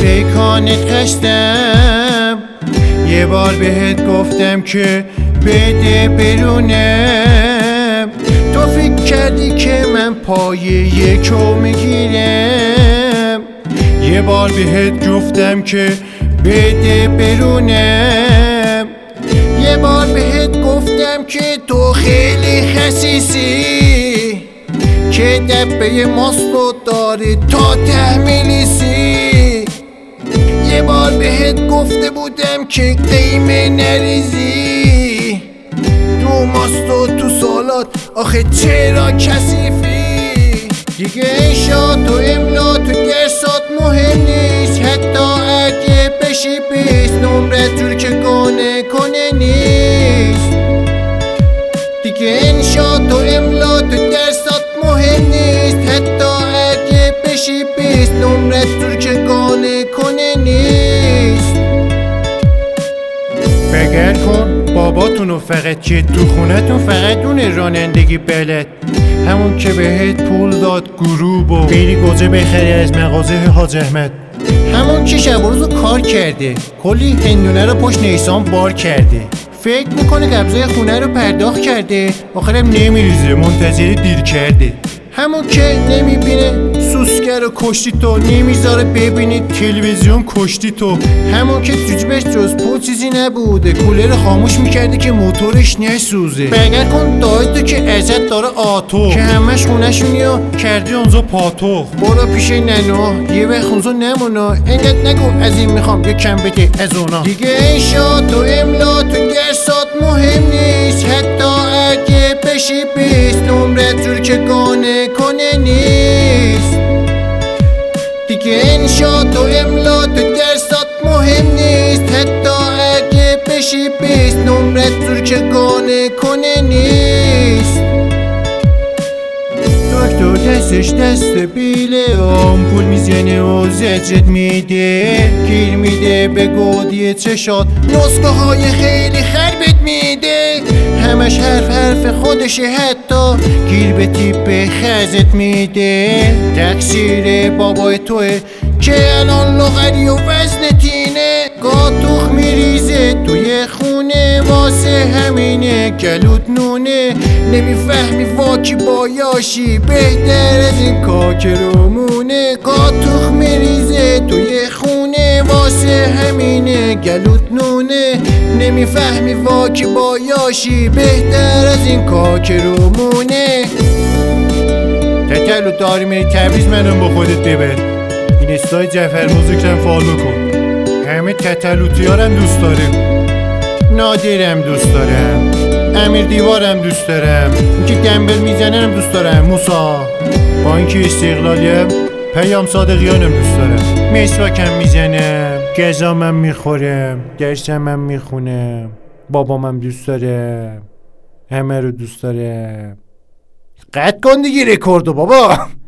پیکانت خستم، یه بار بهت گفتم که بده برونم. تو فکر کردی که من پای یکو میگیرم، یه بار بهت گفتم که بده برونم. یه بار بهت گفتم که تو خیلی خسیسی، که دبه ماستو داری تا تحمیلیسی. یه بار بهت گفته بودم که قیمه نریزی، تو ماستو تو سالات آخه چرا کثیفی؟ دیگه انشا تو املا تو درسات مهم نیست، حتی اگه بشی بیست نمرت جور که گانه کنه نیست. دیگه انشا تو املا تو درسات مهم نیست، حتی اگه بشی بیست نمرت جور که گانه کنه نیست. فکر کن باباتونو فقط که تو خونتون فقط اون رانندگی بلد، همون که بهت پول داد گروب و بری گوجه بخری از مغازه حاج احمد، همون که شب و روزو کار کرده کلی هندونه رو پشت نیسان بار کرده، فکر میکنه قبضای خونه رو پرداخت کرده، آخرم نمیریزه منتظر دیر کرده. همون که نمیبینه سوسکر رو کشتی تو، نمیذاره ببینی تلویزیون کشتی تو. همون که تو جیبش جز پول چیزی نبوده، کولر خاموش میکرده که موتورش نسوزه. بگر کن دایی تو که ازت داره آتو، که همش خونه‌شونی و کردی اونجا پاتو. برو پیش ننو یه وقت اونجا نمونا، اینقدر نگو از این میخوام یه کم بده از اونا. دیگه انشا تو املا تو درسات مهم نیست، حتی اگه بشی بیست نمرت جور که گانه کنه نیست. دیگه انشا تو املا تو درسات مهم نیست، حتی اگه بشی بیست نمرت جور که گانه کنه نیست. دکتر دستش دست بیله، آمپول میزنه و زجرت میده، گیر میده به گودی چشات، نسخه های خیلی خربت میده، همش حرف خودشه، حتی گیر به تیپ خزت میده. تقصیر بابای توه که الان لاغری و وزنتینه، گاتوخ میریزه توی خونه واسه همینه گلوت نونه. نمیفهمی واکی بایاشی بهتر از این کاکرومونه، گاتوخ میریزه توی خونه واسه همینه گلوت نونه. نمیفهمی واکی بایاشی بهتر از این کاکرومونه. تتلو داری میری تبریز منو با خودت ببر، این استای جعفر موزیکم فالو کن. همه تتلوتیارم دوست دارم، نادرم دوست دارم، امیر دیوارم دوست دارم، این که دنبل میزننم دوست دارم، موسا با اینکه استقلالیم پیام صادقیانم دوست دارم، مسواکم میزنم، گزامم میخورم، درسمم میخونم، بابامم دوست دارم، همه رو دوست دارم. قطع کن دیگه رکوردو بابا.